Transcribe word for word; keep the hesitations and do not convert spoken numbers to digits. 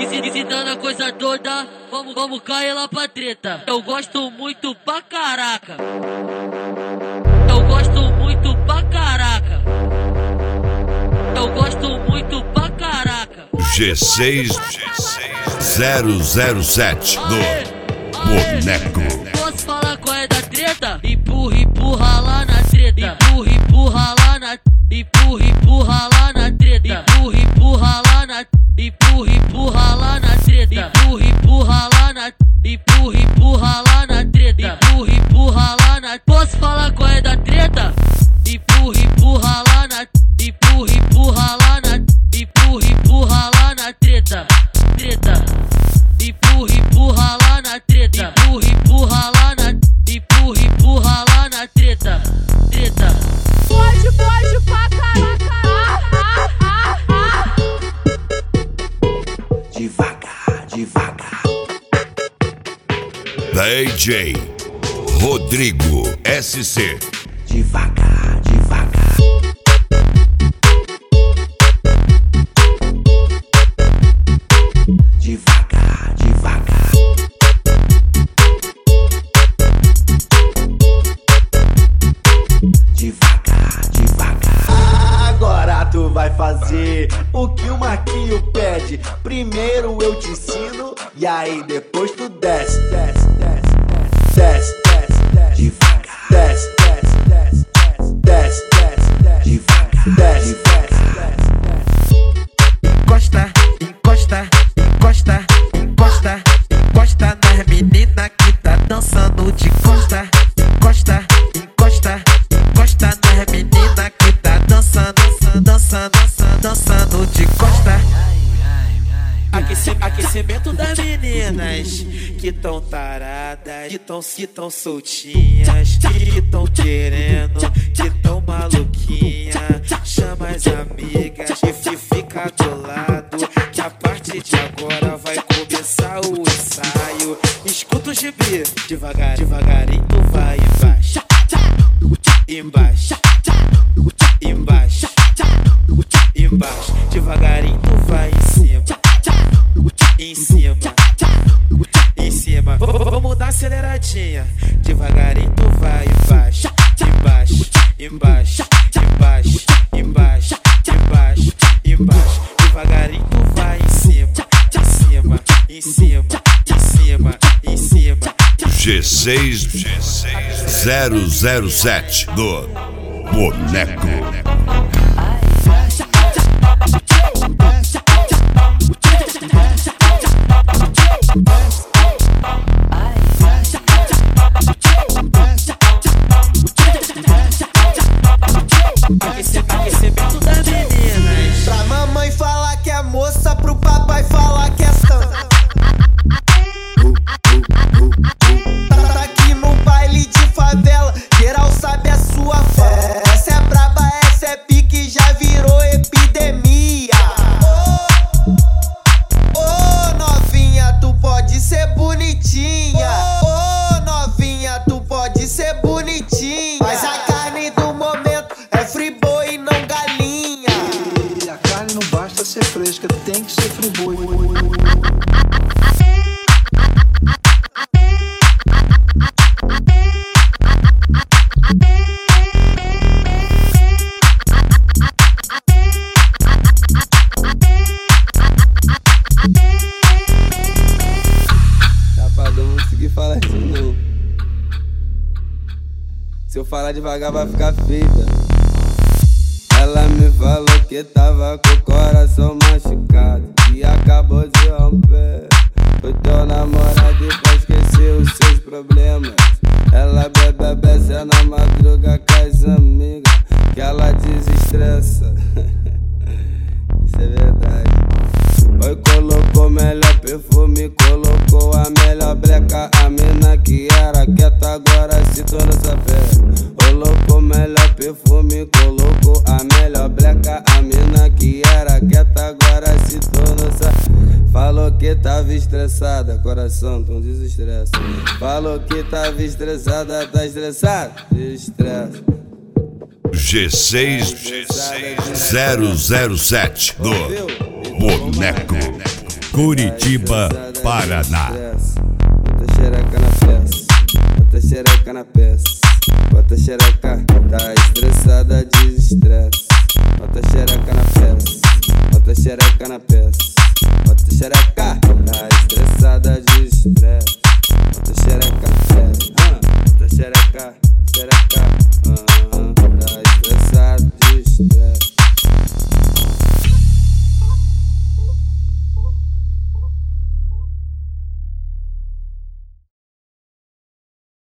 Ensinando a coisa toda, vamos, vamos cair lá pra treta. Eu gosto muito pra caraca. Eu gosto muito pra caraca. Eu gosto muito pra caraca. G seis zero zero sete do Boneco. Posso falar qual é da treta? Empurra, empurra lá na treta. Empurra, empurra lá na Empurra, empurra lá na treta. Empurra, empurra lá na Empurra, empurra lá na treta. Empurra, empurra lá na Empurra, empurra lá na treta. Empurra, empurra lá na Posso falar qual é da treta? Empurra, empurra lá na Empurra, empurra lá na Empurra, empurra lá na treta. Treta. Empurra, empurra lá na treta. Empurra, empurra lá na Empurra, empurra lá na treta. Treta. Pode, pode pra caraca. Devagar, devagar. D J Rodrigo S C. Devagar, devagar. Devagar, devagar. Devagar, devagar. Agora tu vai fazer o que o Marquinho pede. Primeiro eu te ensino e aí depois tu desce, desce, desce, desce, desce, desce, devagar, desce, desce, desce, desce, desce, desce, devagar, desce, desce, desce. Encosta, encosta, encosta, encosta, encosta nas meninas que tá dançando de costa. Encosta, encosta, encosta nas meninas que tá dançando, dançando, dançando, dançando de costa. Aqueci, aquecimento das meninas que tão taradas, que tão, que tão soltinhas, que tão querendo, que tão maluquinha. Chama as amigas e fica do lado, que a partir de agora vai começar o ensaio. Escuta o gibi, devagar, devagarinho tu vai embaixo, embaixo, embaixo, embaixo, devagarinho tu vai em cima, em cima, em cima. Vamos dar aceleradinha, devagarinho tu vai embaixo, embaixo, embaixo, embaixo, embaixo, embaixo, embaixo, devagarinho tu vai em cima, em cima, em cima, em cima, em cima. G seis zero zero sete do Boneco. Aquecimento das meninas. Pra mamãe falar que é moça, pro papai falar que é santa. Tá aqui no baile de favela, geral sabe a sua fama. Essa é braba, essa é pique, já virou epidemia. Ô, oh, novinha, tu pode ser bonitinha. Ô, oh, novinha, tu pode ser bonitinha. Mas a carne do momento é friboi e não galinha. E a carne não basta ser fresca, tem que ser friboi. Chapadão, não consegui falar isso não. Se eu falar devagar vai ficar feio, velho. Ela me falou que tava com o coração machucado e acabou de romper. O teu namorado pra esquecer os seus problemas. Ela bebe, bebe na madruga com as amigas, que ela desestressa. Isso é verdade. Oi, colocou melhor perfume, colocou a melhor breca. A mina que era quieta agora se tornou safada. Colocou melhor perfume, colocou a melhor breca. A mina que era quieta agora se tornou safada. Falou que tava estressada, coração, então desestressa. Falou que tava estressada, tá estressada? Desestressa. G seis zero zero sete do Boneco. Curitiba, Paraná. Bota xereca na peça, bota xereca na peça, bota xereca, tá estressada, desestressa. Bota xereca na peça, bota xereca na peça, bota xereca, tá estressada, desestressa. Bota xereca na peça, bota xereca, xereca.